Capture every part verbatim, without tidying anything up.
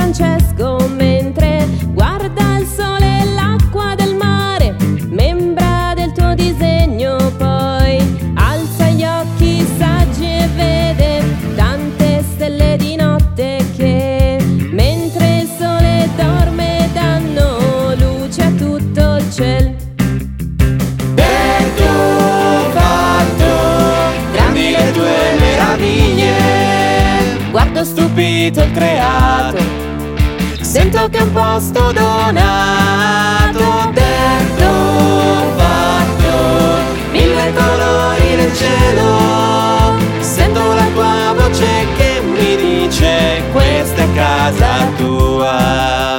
Francesco mentre guarda il sole e l'acqua del mare, membra del tuo disegno, poi alza gli occhi saggi e vede tante stelle di notte che, mentre il sole dorme, danno luce a tutto il cielo. Detto, fatto, grandi le tue meraviglie, Guardo stupito il creato, sento che è un posto donato. Detto, fatto, mille colori nel cielo, sento la tua voce che mi dice questa è casa tua.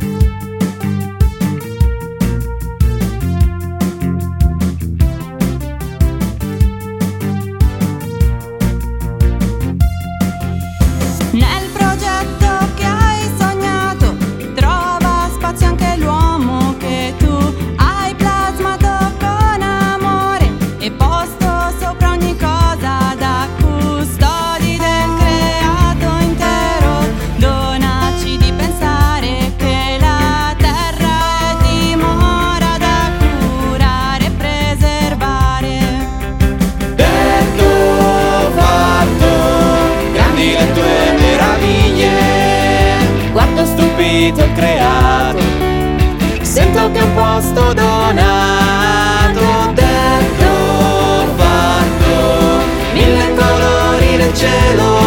Nel progetto che hai sognato trova spazio anche l'uomo che tu hai plasmato con amore e posto sopra ogni cosa da custodi del creato intero. Donaci di pensare che la terra è dimora da curare e preservare. Detto, fatto, grandi le tue meraviglie, guardo stupito il creato, sento che è un posto donato. Detto, fatto, mille colori nel cielo,